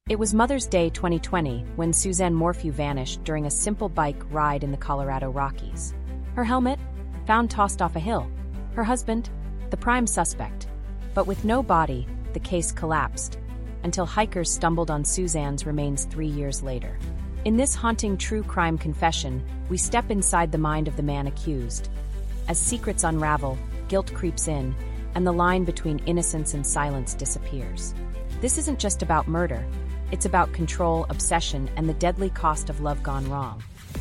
It was Mother's Day 2020 when Suzanne Morphew vanished during a simple bike ride in the Colorado Rockies. Her helmet? Found tossed off a hill. Her husband? The prime suspect. But with no body, the case collapsed, until hikers stumbled on Suzanne's remains 3 years later. In this haunting true crime confession, we step inside the mind of the man accused. As secrets unravel, guilt creeps in, and the line between innocence and silence disappears. This isn't just about murder. It's about control, obsession, and the deadly cost of love gone wrong.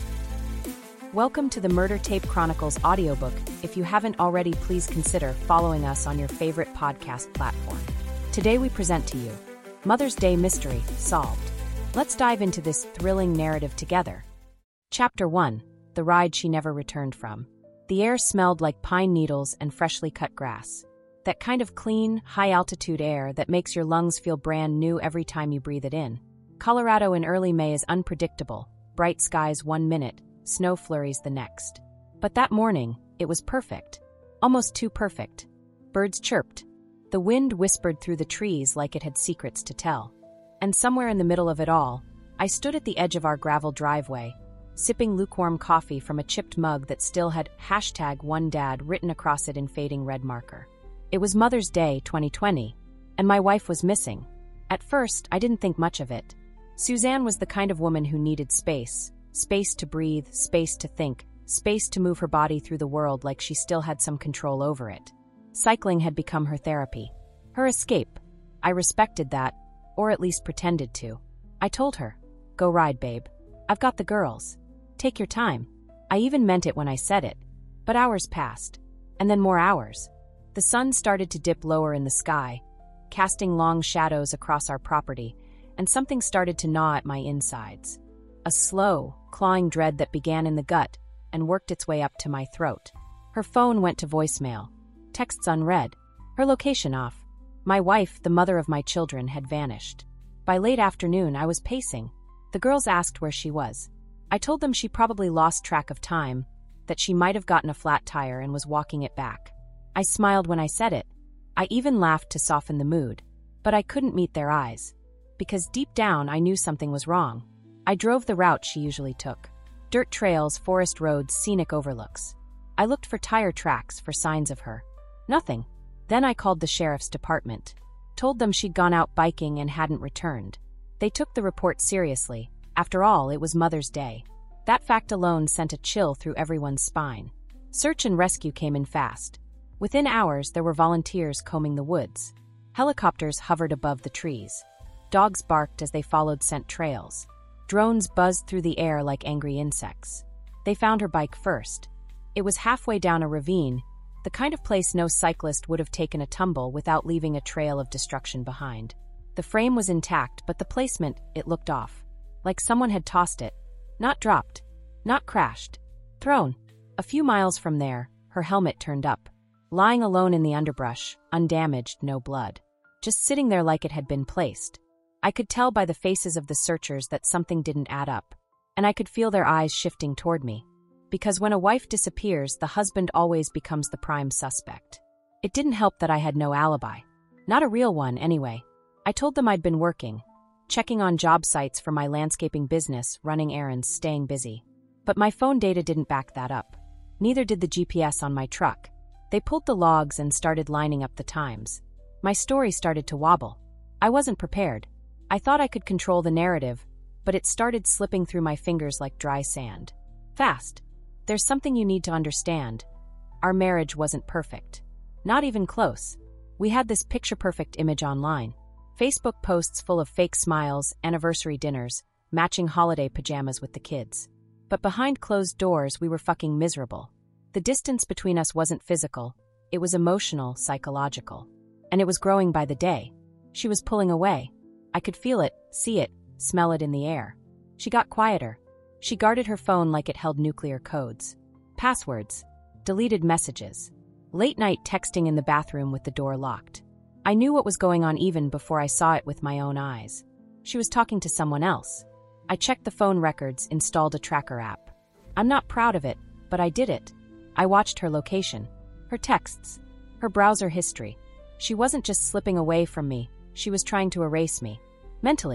Welcome to the Murder Tape Chronicles audiobook. If you haven't already, please consider following us on your favorite podcast platform. Today we present to you Mother's Day Mystery Solved. Let's dive into this thrilling narrative together. Chapter 1: The Ride She Never Returned From. The air smelled like pine needles and freshly cut grass. That kind of clean, high-altitude air that makes your lungs feel brand new every time you breathe it in. Colorado in early May is unpredictable. Bright skies 1 minute, snow flurries the next. But that morning, it was perfect. Almost too perfect. Birds chirped. The wind whispered through the trees like it had secrets to tell. And somewhere in the middle of it all, I stood at the edge of our gravel driveway, sipping lukewarm coffee from a chipped mug that still had #OneDad written across it in fading red marker. It was Mother's Day 2020, and my wife was missing. At first, I didn't think much of it. Suzanne was the kind of woman who needed space. Space to breathe, space to think, space to move her body through the world like she still had some control over it. Cycling had become her therapy. Her escape. I respected that, or at least pretended to. I told her, "Go ride, babe. I've got the girls. Take your time." I even meant it when I said it. But hours passed. And then more hours. The sun started to dip lower in the sky, casting long shadows across our property, and something started to gnaw at my insides. A slow, clawing dread that began in the gut and worked its way up to my throat. Her phone went to voicemail. Texts unread. Her location off. My wife, the mother of my children, had vanished. By late afternoon, I was pacing. The girls asked where she was. I told them she probably lost track of time, that she might have gotten a flat tire and was walking it back. I smiled when I said it. I even laughed to soften the mood. But I couldn't meet their eyes. Because deep down, I knew something was wrong. I drove the route she usually took. Dirt trails, forest roads, scenic overlooks. I looked for tire tracks, for signs of her. Nothing. Then I called the sheriff's department. Told them she'd gone out biking and hadn't returned. They took the report seriously. After all, it was Mother's Day. That fact alone sent a chill through everyone's spine. Search and rescue came in fast. Within hours, there were volunteers combing the woods. Helicopters hovered above the trees. Dogs barked as they followed scent trails. Drones buzzed through the air like angry insects. They found her bike first. It was halfway down a ravine, the kind of place no cyclist would have taken a tumble without leaving a trail of destruction behind. The frame was intact, but the placement, it looked off. Like someone had tossed it. Not dropped. Not crashed. Thrown. A few miles from there, her helmet turned up. Lying alone in the underbrush, undamaged, no blood. Just sitting there like it had been placed. I could tell by the faces of the searchers that something didn't add up. And I could feel their eyes shifting toward me. Because when a wife disappears, the husband always becomes the prime suspect. It didn't help that I had no alibi. Not a real one, anyway. I told them I'd been working. Checking on job sites for my landscaping business, running errands, staying busy. But my phone data didn't back that up. Neither did the GPS on my truck. They pulled the logs and started lining up the times. My story started to wobble. I wasn't prepared. I thought I could control the narrative, but it started slipping through my fingers like dry sand. Fast. There's something you need to understand. Our marriage wasn't perfect. Not even close. We had this picture-perfect image online. Facebook posts full of fake smiles, anniversary dinners, matching holiday pajamas with the kids. But behind closed doors, we were fucking miserable. The distance between us wasn't physical. It was emotional, psychological. And it was growing by the day. She was pulling away. I could feel it, see it, smell it in the air. She got quieter. She guarded her phone like it held nuclear codes. Passwords. Deleted messages. Late-night texting in the bathroom with the door locked. I knew what was going on even before I saw it with my own eyes. She was talking to someone else. I checked the phone records, installed a tracker app. I'm not proud of it, but I did it. I watched her location, her texts, her browser history. She wasn't just slipping away from me, she was trying to erase me. Mentally.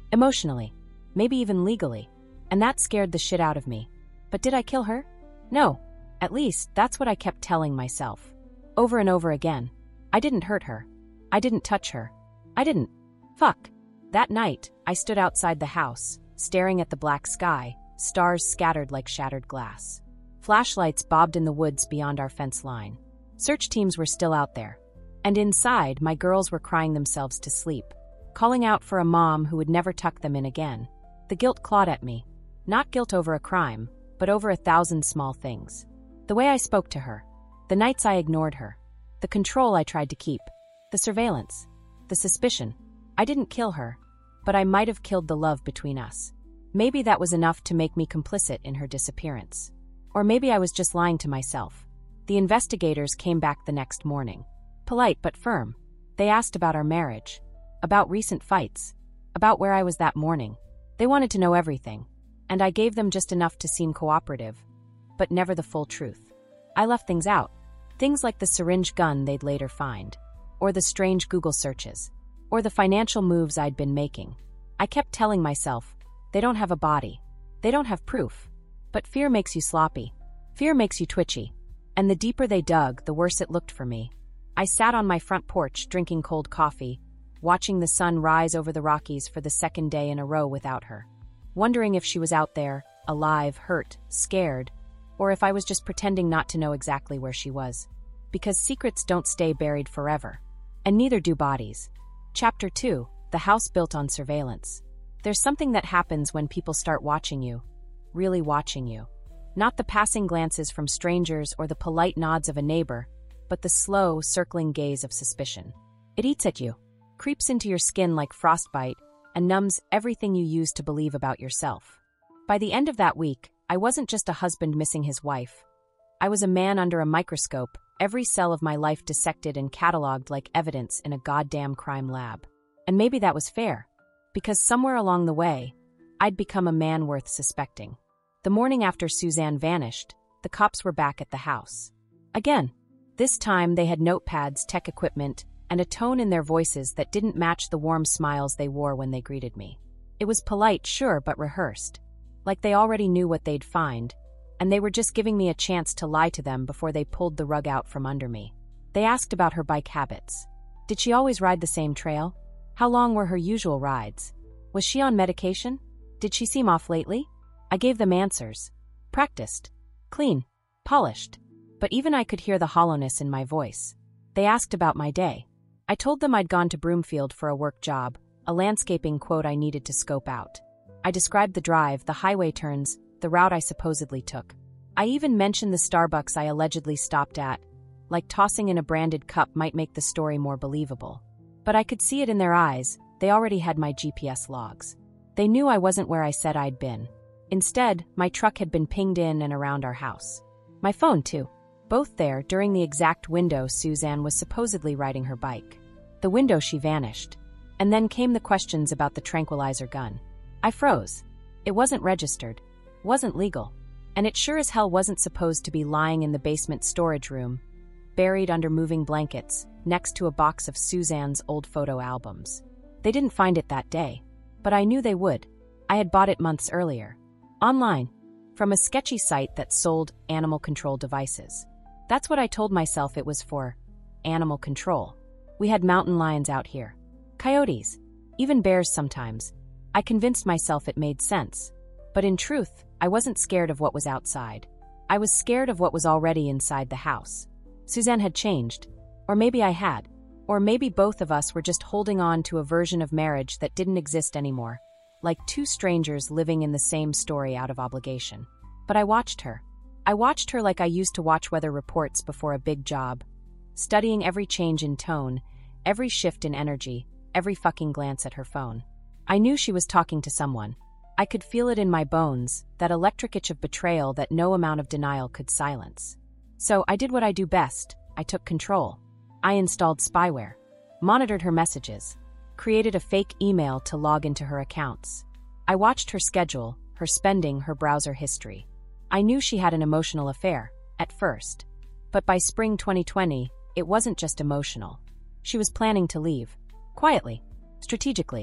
Emotionally. Maybe even legally. And that scared the shit out of me. But did I kill her? No. At least, that's what I kept telling myself. Over and over again. I didn't hurt her. I didn't touch her. I didn't. Fuck. That night, I stood outside the house, staring at the black sky, stars scattered like shattered glass. Flashlights bobbed in the woods beyond our fence line. Search teams were still out there. And inside, my girls were crying themselves to sleep, calling out for a mom who would never tuck them in again. The guilt clawed at me. Not guilt over a crime, but over 1,000 small things. The way I spoke to her. The nights I ignored her. The control I tried to keep. The surveillance. The suspicion. I didn't kill her, but I might have killed the love between us. Maybe that was enough to make me complicit in her disappearance. Or maybe I was just lying to myself. The investigators came back the next morning. Polite but firm. They asked about our marriage. About recent fights. About where I was that morning. They wanted to know everything. And I gave them just enough to seem cooperative. But never the full truth. I left things out. Things like the syringe gun they'd later find. Or the strange Google searches. Or the financial moves I'd been making. I kept telling myself, they don't have a body. They don't have proof. But fear makes you sloppy. Fear makes you twitchy. And the deeper they dug, the worse it looked for me. I sat on my front porch drinking cold coffee, watching the sun rise over the Rockies for the second day in a row without her. Wondering if she was out there, alive, hurt, scared, or if I was just pretending not to know exactly where she was. Because secrets don't stay buried forever. And neither do bodies. Chapter 2, The House Built on Surveillance. There's something that happens when people start watching you. Really watching you. Not the passing glances from strangers or the polite nods of a neighbor, but the slow, circling gaze of suspicion. It eats at you, creeps into your skin like frostbite, and numbs everything you used to believe about yourself. By the end of that week, I wasn't just a husband missing his wife. I was a man under a microscope, every cell of my life dissected and catalogued like evidence in a goddamn crime lab. And maybe that was fair, because somewhere along the way, I'd become a man worth suspecting. The morning after Suzanne vanished, the cops were back at the house. Again. This time they had notepads, tech equipment, and a tone in their voices that didn't match the warm smiles they wore when they greeted me. It was polite, sure, but rehearsed. Like they already knew what they'd find, and they were just giving me a chance to lie to them before they pulled the rug out from under me. They asked about her bike habits. Did she always ride the same trail? How long were her usual rides? Was she on medication? Did she seem off lately? I gave them answers. Practiced. Clean. Polished. But even I could hear the hollowness in my voice. They asked about my day. I told them I'd gone to Broomfield for a work job, a landscaping quote I needed to scope out. I described the drive, the highway turns, the route I supposedly took. I even mentioned the Starbucks I allegedly stopped at, like tossing in a branded cup might make the story more believable. But I could see it in their eyes, they already had my GPS logs. They knew I wasn't where I said I'd been. Instead, my truck had been pinged in and around our house. My phone, too. Both there during the exact window Suzanne was supposedly riding her bike. The window she vanished. And then came the questions about the tranquilizer gun. I froze. It wasn't registered. Wasn't legal. And it sure as hell wasn't supposed to be lying in the basement storage room, buried under moving blankets, next to a box of Suzanne's old photo albums. They didn't find it that day. But I knew they would. I had bought it months earlier. Online. From a sketchy site that sold animal control devices. That's what I told myself it was for. Animal control. We had mountain lions out here. Coyotes. Even bears sometimes. I convinced myself it made sense. But in truth, I wasn't scared of what was outside. I was scared of what was already inside the house. Suzanne had changed. Or maybe I had. Or maybe both of us were just holding on to a version of marriage that didn't exist anymore. Like two strangers living in the same story out of obligation. But I watched her. I watched her like I used to watch weather reports before a big job, studying every change in tone, every shift in energy, every fucking glance at her phone. I knew she was talking to someone. I could feel it in my bones, that electric itch of betrayal that no amount of denial could silence. So I did what I do best. I took control. I installed spyware, monitored her messages, created a fake email to log into her accounts. I watched her schedule, her spending, her browser history. I knew she had an emotional affair, at first. But by spring 2020, it wasn't just emotional. She was planning to leave. Quietly. Strategically.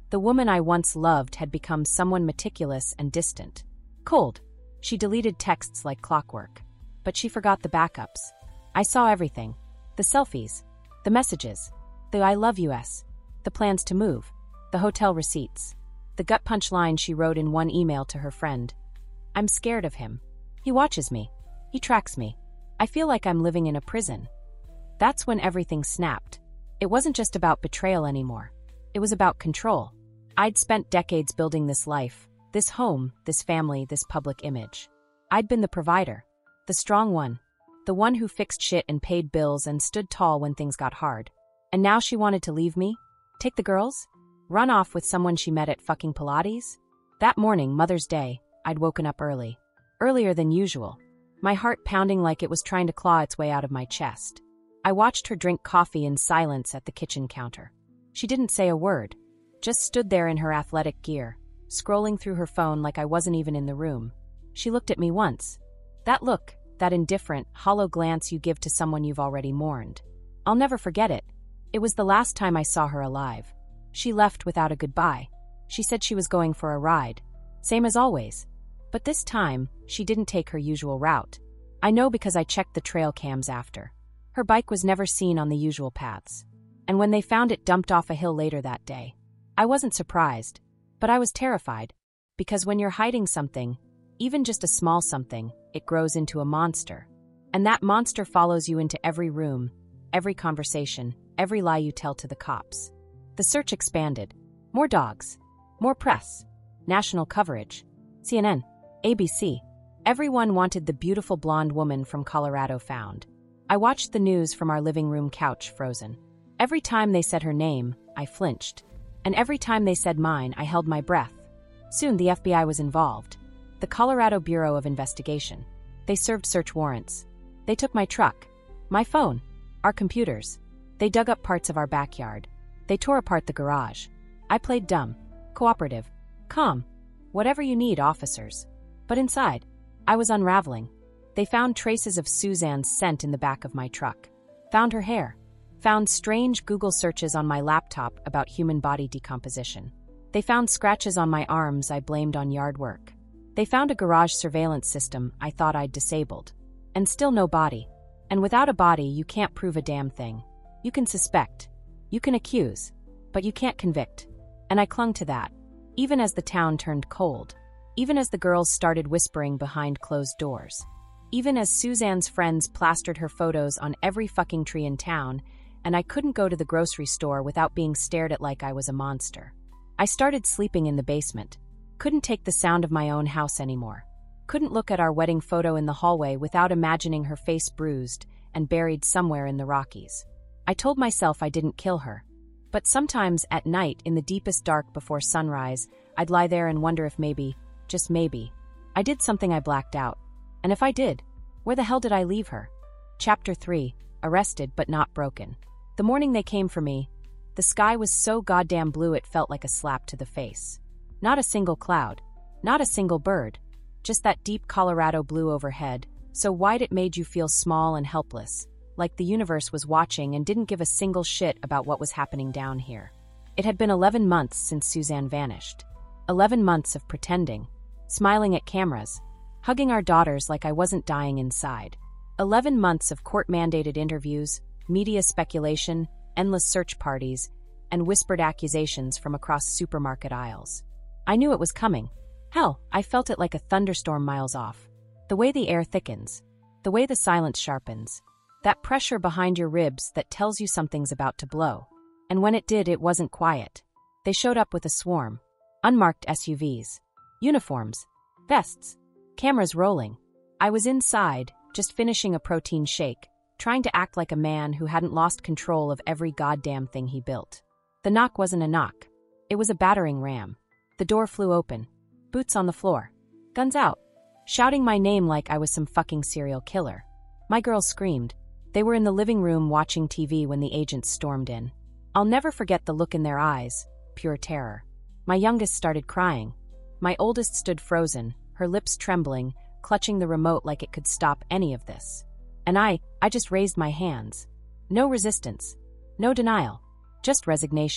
The woman I once loved had become someone meticulous and distant. Cold. She deleted texts like clockwork. But she forgot the backups. I saw everything. The selfies. The messages. The I love yous. The plans to move. The hotel receipts. The gut punch line she wrote in one email to her friend. I'm scared of him. He watches me. He tracks me. I feel like I'm living in a prison. That's when everything snapped. It wasn't just about betrayal anymore. It was about control. I'd spent decades building this life, this home, this family, this public image. I'd been the provider, the strong one, the one who fixed shit and paid bills and stood tall when things got hard. And now she wanted to leave me? Take the girls? Run off with someone she met at fucking Pilates? That morning, Mother's Day, I'd woken up early. Earlier than usual. My heart pounding like it was trying to claw its way out of my chest. I watched her drink coffee in silence at the kitchen counter. She didn't say a word. Just stood there in her athletic gear, scrolling through her phone like I wasn't even in the room. She looked at me once. That look, that indifferent, hollow glance you give to someone you've already mourned. I'll never forget it. It was the last time I saw her alive. She left without a goodbye. She said she was going for a ride. Same as always. But this time, she didn't take her usual route. I know because I checked the trail cams after. Her bike was never seen on the usual paths. And when they found it dumped off a hill later that day, I wasn't surprised, but I was terrified. Because when you're hiding something, even just a small something, it grows into a monster. And that monster follows you into every room, every conversation, every lie you tell to the cops. The search expanded. More dogs. More press. National coverage. CNN. ABC. Everyone wanted the beautiful blonde woman from Colorado found. I watched the news from our living room couch, frozen. Every time they said her name, I flinched. And every time they said mine, I held my breath. Soon the FBI was involved. The Colorado Bureau of Investigation. They served search warrants. They took my truck, my phone, our computers. They dug up parts of our backyard. They tore apart the garage. I played dumb, cooperative, calm. Whatever you need, officers. But inside, I was unraveling. They found traces of Suzanne's scent in the back of my truck. Found her hair. Found strange Google searches on my laptop about human body decomposition. They found scratches on my arms I blamed on yard work. They found a garage surveillance system I thought I'd disabled. And still no body. And without a body, you can't prove a damn thing. You can suspect. You can accuse. But you can't convict. And I clung to that. Even as the town turned cold. Even as the girls started whispering behind closed doors. Even as Suzanne's friends plastered her photos on every fucking tree in town, and I couldn't go to the grocery store without being stared at like I was a monster. I started sleeping in the basement. Couldn't take the sound of my own house anymore. Couldn't look at our wedding photo in the hallway without imagining her face bruised and buried somewhere in the Rockies. I told myself I didn't kill her. But sometimes at night, in the deepest dark before sunrise, I'd lie there and wonder if maybe, just maybe, I did something I blacked out. And if I did, where the hell did I leave her? Chapter 3, Arrested but Not Broken. The morning they came for me, the sky was so goddamn blue it felt like a slap to the face. Not a single cloud, not a single bird, just that deep Colorado blue overhead, so wide it made you feel small and helpless, like the universe was watching and didn't give a single shit about what was happening down here. It had been 11 months since Suzanne vanished. 11 months of pretending, smiling at cameras, hugging our daughters like I wasn't dying inside. 11 months of court-mandated interviews, media speculation, endless search parties, and whispered accusations from across supermarket aisles. I knew it was coming. Hell, I felt it like a thunderstorm miles off. The way the air thickens. The way the silence sharpens. That pressure behind your ribs that tells you something's about to blow. And when it did, it wasn't quiet. They showed up with a swarm. Unmarked SUVs. Uniforms. Vests. Cameras rolling. I was inside, just finishing a protein shake, trying to act like a man who hadn't lost control of every goddamn thing he built. The knock wasn't a knock. It was a battering ram. The door flew open. Boots on the floor. Guns out. Shouting my name like I was some fucking serial killer. My girls screamed. They were in the living room watching TV when the agents stormed in. I'll never forget the look in their eyes, pure terror. My youngest started crying. My oldest stood frozen, her lips trembling, clutching the remote like it could stop any of this. And I just raised my hands. No resistance. No denial. Just resignation.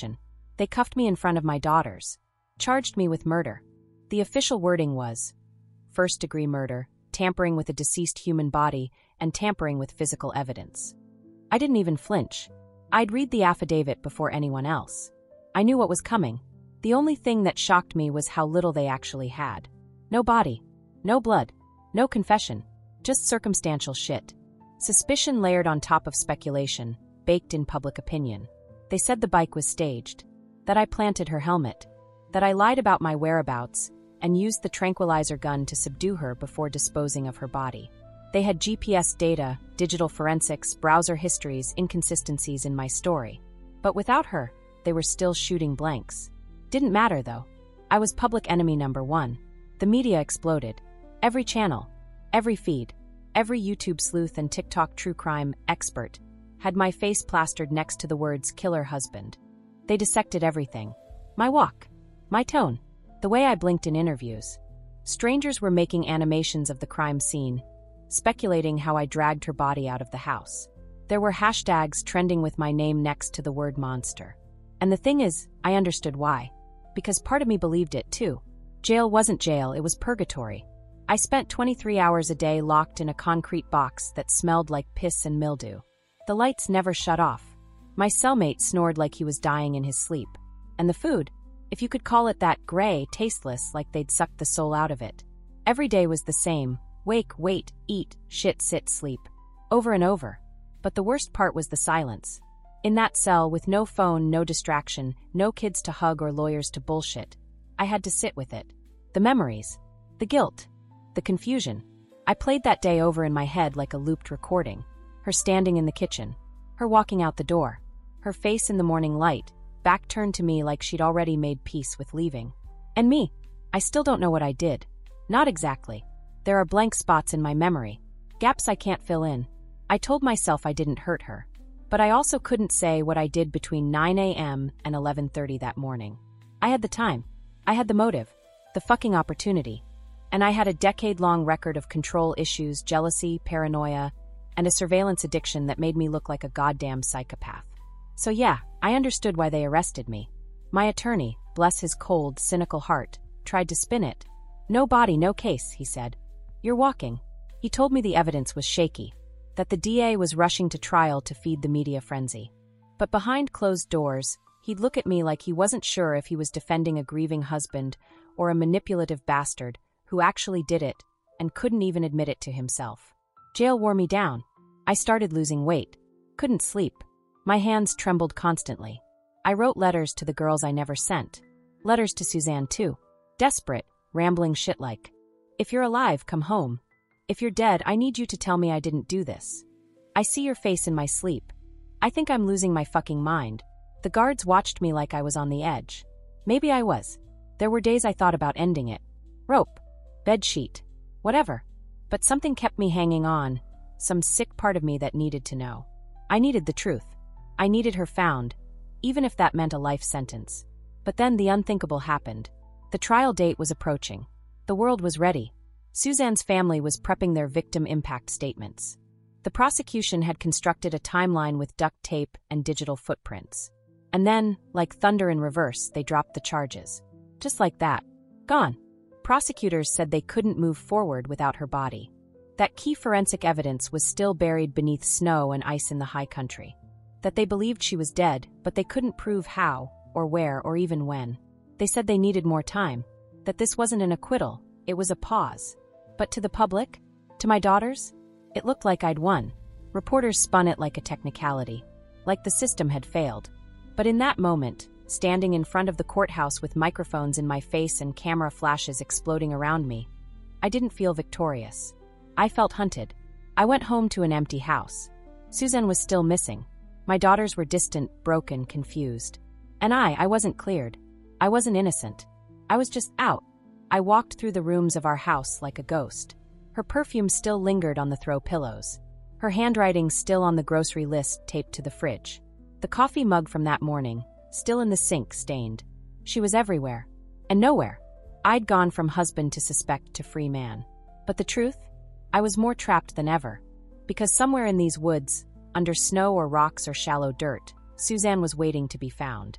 They cuffed me in front of my daughters, charged me with murder. The official wording was first-degree murder, tampering with a deceased human body, and tampering with physical evidence. I didn't even flinch. I'd read the affidavit before anyone else. I knew what was coming. The only thing that shocked me was how little they actually had. No body, no blood, no confession, just circumstantial shit. Suspicion layered on top of speculation, baked in public opinion. They said the bike was staged, that I planted her helmet, that I lied about my whereabouts, and used the tranquilizer gun to subdue her before disposing of her body. They had GPS data, digital forensics, browser histories, inconsistencies in my story. But without her, they were still shooting blanks. Didn't matter, though. I was public enemy number one. The media exploded. Every channel, every feed, every YouTube sleuth and TikTok true crime expert had my face plastered next to the words killer husband. They dissected everything. My walk, my tone, the way I blinked in interviews. Strangers were making animations of the crime scene, speculating how I dragged her body out of the house. There were hashtags trending with my name next to the word monster. And the thing is, I understood why. Because part of me believed it too. Jail wasn't jail, it was purgatory. I spent 23 hours a day locked in a concrete box that smelled like piss and mildew. The lights never shut off. My cellmate snored like he was dying in his sleep. And the food, if you could call it that, gray, tasteless, like they'd sucked the soul out of it. Every day was the same. Wake, wait, eat, shit, sit, sleep. Over and over. But the worst part was the silence. In that cell, with no phone, no distraction, no kids to hug or lawyers to bullshit, I had to sit with it. The memories. The guilt. The confusion. I played that day over in my head like a looped recording. Her standing in the kitchen. Her walking out the door. Her face in the morning light, back turned to me like she'd already made peace with leaving. And me. I still don't know what I did. Not exactly. There are blank spots in my memory. Gaps I can't fill in. I told myself I didn't hurt her. But I also couldn't say what I did between 9 a.m. and 11:30 that morning. I had the time. I had the motive. The fucking opportunity. And I had a decade-long record of control issues, jealousy, paranoia, and a surveillance addiction that made me look like a goddamn psychopath. So yeah, I understood why they arrested me. My attorney, bless his cold, cynical heart, tried to spin it. No body, no case, he said. You're walking. He told me the evidence was shaky, that the DA was rushing to trial to feed the media frenzy. But behind closed doors, he'd look at me like he wasn't sure if he was defending a grieving husband or a manipulative bastard who actually did it and couldn't even admit it to himself. Jail wore me down. I started losing weight. Couldn't sleep. My hands trembled constantly. I wrote letters to the girls I never sent. Letters to Suzanne, too. Desperate, rambling shit like, if you're alive, come home. If you're dead, I need you to tell me I didn't do this. I see your face in my sleep. I think I'm losing my fucking mind. The guards watched me like I was on the edge. Maybe I was. There were days I thought about ending it. Rope. Bedsheet. Whatever. But something kept me hanging on. Some sick part of me that needed to know. I needed the truth. I needed her found, even if that meant a life sentence. But then the unthinkable happened. The trial date was approaching. The world was ready. Suzanne's family was prepping their victim impact statements. The prosecution had constructed a timeline with duct tape and digital footprints. And then, like thunder in reverse, they dropped the charges. Just like that. Gone. Prosecutors said they couldn't move forward without her body. That key forensic evidence was still buried beneath snow and ice in the high country. That they believed she was dead, but they couldn't prove how, or where, or even when. They said they needed more time. That this wasn't an acquittal, it was a pause. But to the public? To my daughters? It looked like I'd won. Reporters spun it like a technicality. Like the system had failed. But in that moment, standing in front of the courthouse with microphones in my face and camera flashes exploding around me, I didn't feel victorious. I felt hunted. I went home to an empty house. Suzanne was still missing. My daughters were distant, broken, confused. And I wasn't cleared. I wasn't innocent. I was just out. I walked through the rooms of our house like a ghost. Her perfume still lingered on the throw pillows. Her handwriting still on the grocery list taped to the fridge. The coffee mug from that morning, still in the sink, stained. She was everywhere. And nowhere. I'd gone from husband to suspect to free man. But the truth? I was more trapped than ever. Because somewhere in these woods, under snow or rocks or shallow dirt, Suzanne was waiting to be found.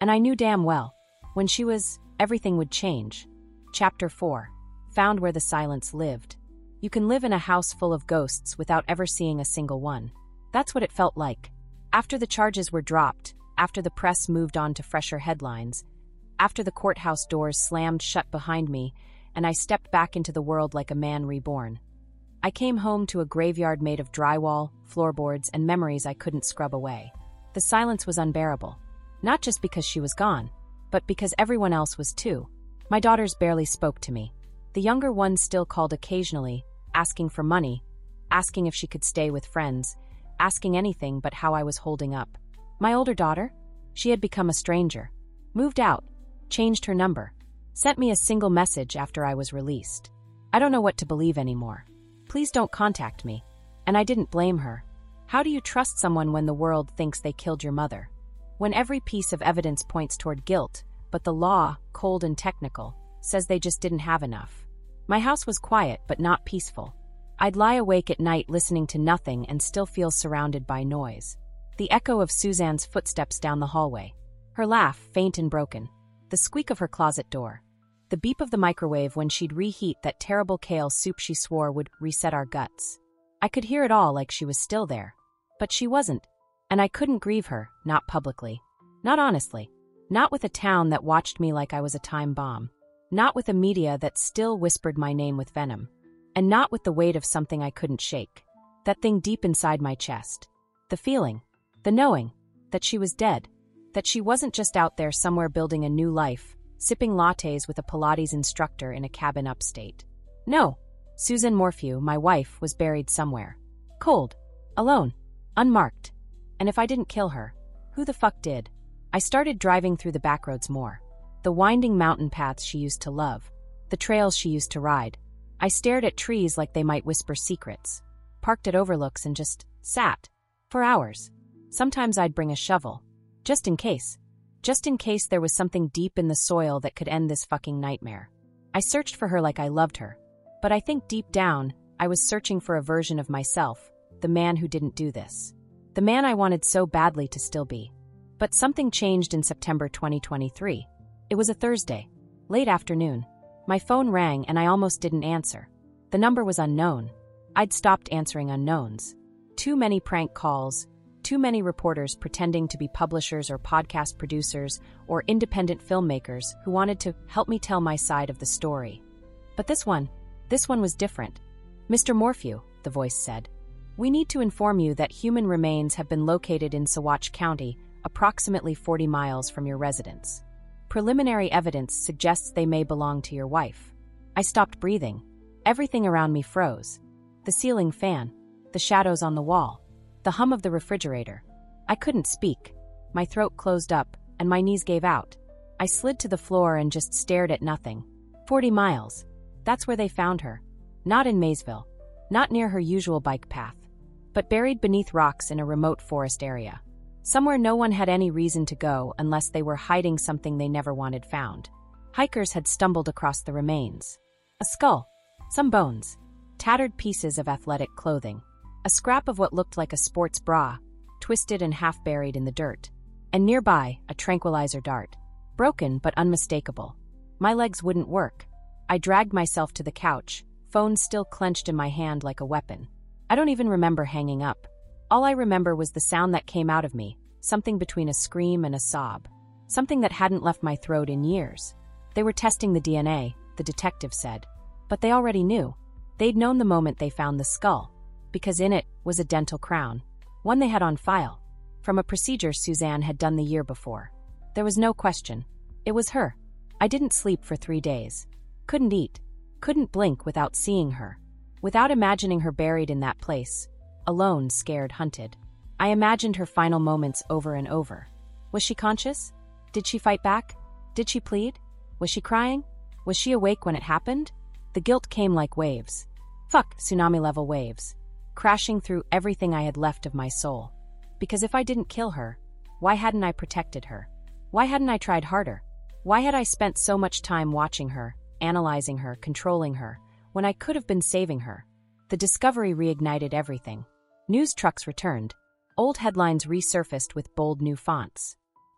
And I knew damn well, when she was, everything would change. Chapter 4. Found where the silence lived. You can live in a house full of ghosts without ever seeing a single one. That's what it felt like. After the charges were dropped, after the press moved on to fresher headlines, after the courthouse doors slammed shut behind me, and I stepped back into the world like a man reborn. I came home to a graveyard made of drywall, floorboards, and memories I couldn't scrub away. The silence was unbearable. Not just because she was gone, but because everyone else was too. My daughters barely spoke to me. The younger one still called occasionally, asking for money, asking if she could stay with friends, asking anything but how I was holding up. My older daughter? She had become a stranger. Moved out, changed her number, sent me a single message after I was released. I don't know what to believe anymore. Please don't contact me. And I didn't blame her. How do you trust someone when the world thinks they killed your mother? When every piece of evidence points toward guilt, but the law, cold and technical, says they just didn't have enough. My house was quiet but not peaceful. I'd lie awake at night listening to nothing and still feel surrounded by noise. The echo of Suzanne's footsteps down the hallway. Her laugh, faint and broken. The squeak of her closet door. The beep of the microwave when she'd reheat that terrible kale soup she swore would reset our guts. I could hear it all like she was still there. But she wasn't. And I couldn't grieve her, not publicly. Not honestly. Not with a town that watched me like I was a time bomb. Not with a media that still whispered my name with venom. And not with the weight of something I couldn't shake. That thing deep inside my chest. The feeling. The knowing. That she was dead. That she wasn't just out there somewhere building a new life, sipping lattes with a Pilates instructor in a cabin upstate. No. Suzanne Morphew, my wife, was buried somewhere. Cold. Alone. Unmarked. And if I didn't kill her, who the fuck did? I started driving through the backroads more. The winding mountain paths she used to love. The trails she used to ride. I stared at trees like they might whisper secrets. Parked at overlooks and just sat. For hours. Sometimes I'd bring a shovel. Just in case. Just in case there was something deep in the soil that could end this fucking nightmare. I searched for her like I loved her. But I think deep down, I was searching for a version of myself, the man who didn't do this. The man I wanted so badly to still be. But something changed in September 2023. It was a Thursday. Late afternoon. My phone rang and I almost didn't answer. The number was unknown. I'd stopped answering unknowns. Too many prank calls. Too many reporters pretending to be publishers or podcast producers or independent filmmakers who wanted to help me tell my side of the story. But this one was different. Mr. Morphew, the voice said. We need to inform you that human remains have been located in Saguache County, approximately 40 miles from your residence. Preliminary evidence suggests they may belong to your wife. I stopped breathing. Everything around me froze. The ceiling fan, the shadows on the wall, the hum of the refrigerator. I couldn't speak. My throat closed up, and my knees gave out. I slid to the floor and just stared at nothing. 40 miles. That's where they found her. Not in Maysville. Not near her usual bike path. But buried beneath rocks in a remote forest area. Somewhere no one had any reason to go unless they were hiding something they never wanted found. Hikers had stumbled across the remains. A skull. Some bones. Tattered pieces of athletic clothing. A scrap of what looked like a sports bra, twisted and half buried in the dirt. And nearby, a tranquilizer dart. Broken but unmistakable. My legs wouldn't work. I dragged myself to the couch, phone still clenched in my hand like a weapon. I don't even remember hanging up. All I remember was the sound that came out of me, something between a scream and a sob. Something that hadn't left my throat in years. They were testing the DNA, the detective said. But they already knew. They'd known the moment they found the skull. Because in it was a dental crown. One they had on file. From a procedure Suzanne had done the year before. There was no question. It was her. I didn't sleep for 3 days. Couldn't eat. Couldn't blink without seeing her. Without imagining her buried in that place. Alone, scared, hunted. I imagined her final moments over and over. Was she conscious? Did she fight back? Did she plead? Was she crying? Was she awake when it happened? The guilt came like waves. Fuck, tsunami-level waves. Crashing through everything I had left of my soul. Because if I didn't kill her, why hadn't I protected her? Why hadn't I tried harder? Why had I spent so much time watching her, analyzing her, controlling her, when I could have been saving her? The discovery reignited everything. News trucks returned. Old headlines resurfaced with bold new fonts.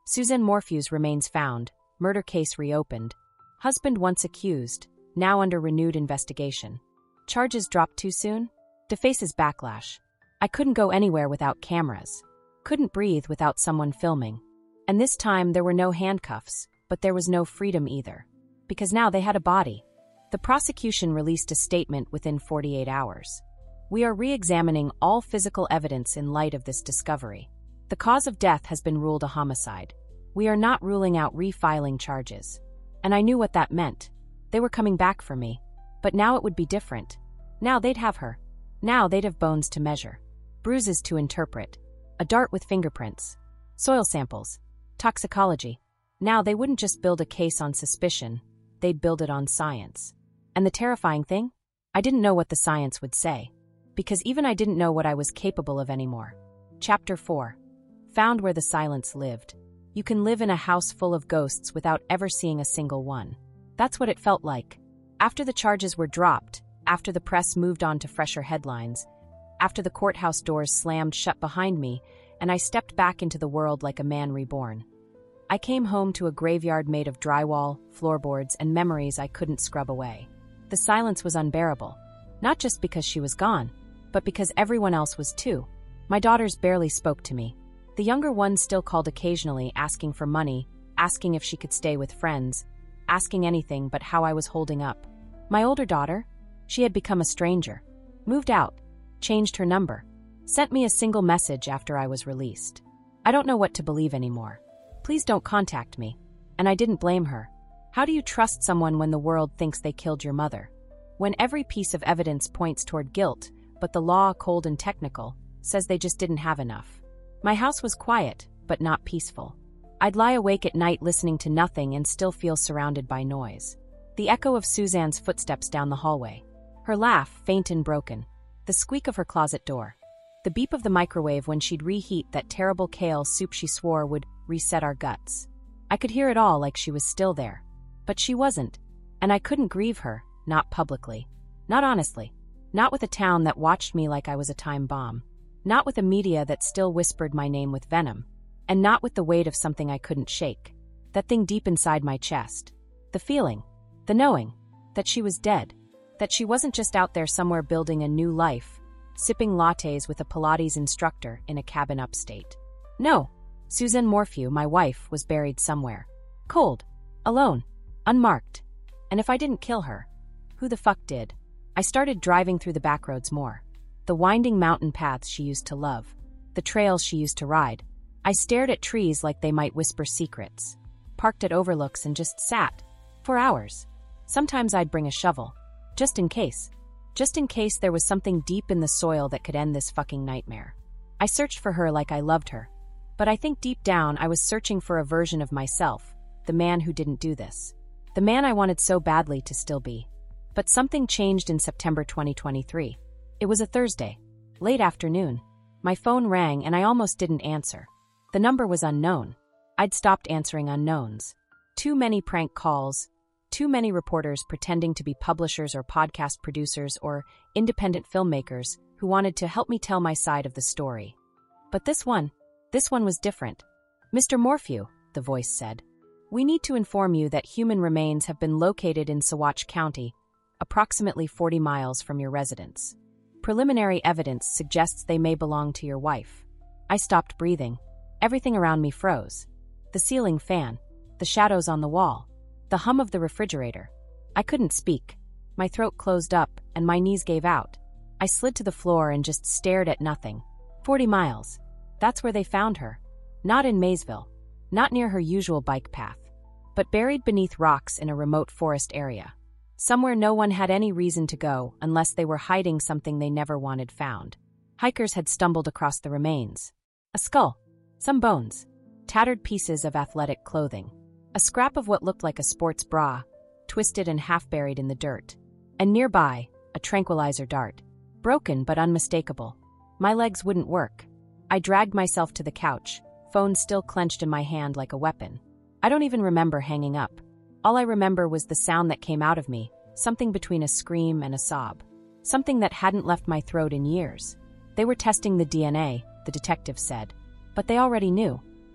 Suzanne Morpheus remains found, murder case reopened. Husband once accused, now under renewed investigation. Charges dropped too soon? To face his backlash. I couldn't go anywhere without cameras. Couldn't breathe without someone filming. And this time there were no handcuffs, but there was no freedom either. Because now they had a body. The prosecution released a statement within 48 hours. We are re-examining all physical evidence in light of this discovery. The cause of death has been ruled a homicide. We are not ruling out refiling charges. And I knew what that meant. They were coming back for me. But now it would be different. Now they'd have her. Now they'd have bones to measure. Bruises to interpret. A dart with fingerprints. Soil samples. Toxicology. Now they wouldn't just build a case on suspicion. They'd build it on science. And the terrifying thing? I didn't know what the science would say. Because even I didn't know what I was capable of anymore. Chapter 4. Found where the silence lived. You can live in a house full of ghosts without ever seeing a single one. That's what it felt like. After the charges were dropped, after the press moved on to fresher headlines, after the courthouse doors slammed shut behind me, and I stepped back into the world like a man reborn. I came home to a graveyard made of drywall, floorboards, and memories I couldn't scrub away. The silence was unbearable. Not just because she was gone, but because everyone else was too. My daughters barely spoke to me. The younger one still called occasionally, asking for money, asking if she could stay with friends, asking anything but how I was holding up. My older daughter, she had become a stranger, moved out, changed her number, sent me a single message after I was released. I don't know what to believe anymore. Please don't contact me. And I didn't blame her. How do you trust someone when the world thinks they killed your mother? When every piece of evidence points toward guilt, but the law, cold and technical, says they just didn't have enough. My house was quiet, but not peaceful. I'd lie awake at night listening to nothing and still feel surrounded by noise. The echo of Suzanne's footsteps down the hallway. Her laugh, faint and broken. The squeak of her closet door. The beep of the microwave when she'd reheat that terrible kale soup she swore would reset our guts. I could hear it all like she was still there. But she wasn't. And I couldn't grieve her, not publicly. Not honestly. Not with a town that watched me like I was a time bomb. Not with a media that still whispered my name with venom. And not with the weight of something I couldn't shake. That thing deep inside my chest. The feeling. The knowing. That she was dead. That she wasn't just out there somewhere building a new life, sipping lattes with a Pilates instructor in a cabin upstate. No. Suzanne Morpheus, my wife, was buried somewhere. Cold. Alone. Unmarked. And if I didn't kill her, who the fuck did? I started driving through the backroads more. The winding mountain paths she used to love. The trails she used to ride. I stared at trees like they might whisper secrets. Parked at overlooks and just sat. For hours. Sometimes I'd bring a shovel. Just in case. Just in case there was something deep in the soil that could end this fucking nightmare. I searched for her like I loved her. But I think deep down I was searching for a version of myself, the man who didn't do this. The man I wanted so badly to still be. But something changed in September 2023. It was a Thursday. Late afternoon. My phone rang and I almost didn't answer. The number was unknown. I'd stopped answering unknowns. Too many prank calls. Too many reporters pretending to be publishers or podcast producers or independent filmmakers who wanted to help me tell my side of the story. But this one was different. Mr. Morpheus, the voice said. We need to inform you that human remains have been located in Saguache County, approximately 40 miles from your residence. Preliminary evidence suggests they may belong to your wife. I stopped breathing. Everything around me froze. The ceiling fan, the shadows on the wall, the hum of the refrigerator. I couldn't speak. My throat closed up and my knees gave out. I slid to the floor and just stared at nothing. 40 miles. That's where they found her. Not in Maysville. Not near her usual bike path. But buried beneath rocks in a remote forest area. Somewhere no one had any reason to go unless they were hiding something they never wanted found. Hikers had stumbled across the remains. A skull. Some bones. Tattered pieces of athletic clothing. A scrap of what looked like a sports bra, twisted and half buried in the dirt. And nearby, a tranquilizer dart. Broken but unmistakable. My legs wouldn't work. I dragged myself to the couch, phone still clenched in my hand like a weapon. I don't even remember hanging up. All I remember was the sound that came out of me, something between a scream and a sob. Something that hadn't left my throat in years. They were testing the DNA, the detective said. But they already knew.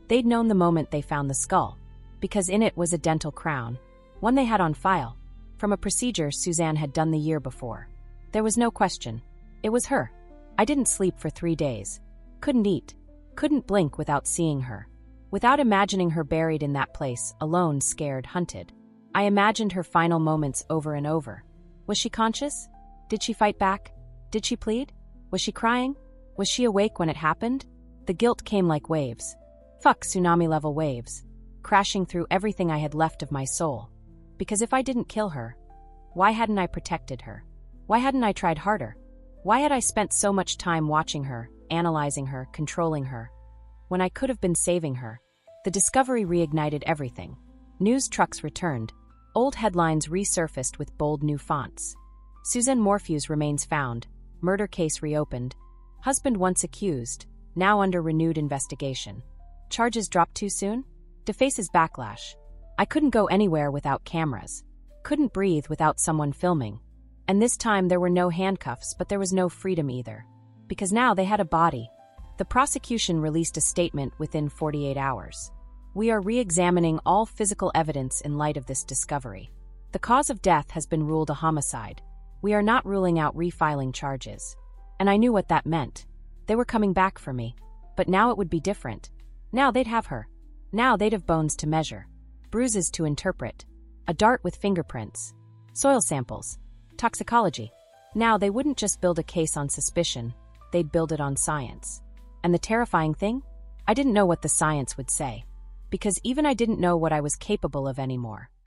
They'd known the moment they found the skull, because in it was a dental crown, one they had on file, from a procedure Suzanne had done the year before. There was no question. It was her. I didn't sleep for 3 days. Couldn't eat. Couldn't blink without seeing her. Without imagining her buried in that place, alone, scared, hunted. I imagined her final moments over and over. Was she conscious? Did she fight back? Did she plead? Was she crying? Was she awake when it happened? The guilt came like waves. Fuck tsunami-level waves. Crashing through everything I had left of my soul. Because if I didn't kill her, why hadn't I protected her? Why hadn't I tried harder? Why had I spent so much time watching her, analyzing her, controlling her, when I could have been saving her? The discovery reignited everything. News trucks returned. Old headlines resurfaced with bold new fonts. Suzanne Morpheus remains found. Murder case reopened. Husband once accused, now under renewed investigation. Charges dropped too soon? Defaces backlash. I couldn't go anywhere without cameras. Couldn't breathe without someone filming. And this time there were no handcuffs, but there was no freedom either. Because now they had a body. The prosecution released a statement within 48 hours. We are re-examining all physical evidence in light of this discovery. The cause of death has been ruled a homicide. We are not ruling out refiling charges. And I knew what that meant. They were coming back for me. But now it would be different. Now they'd have her. Now they'd have bones to measure. Bruises to interpret. A dart with fingerprints. Soil samples. Toxicology. Now they wouldn't just build a case on suspicion. They'd build it on science. And the terrifying thing? I didn't know what the science would say. Because even I didn't know what I was capable of anymore.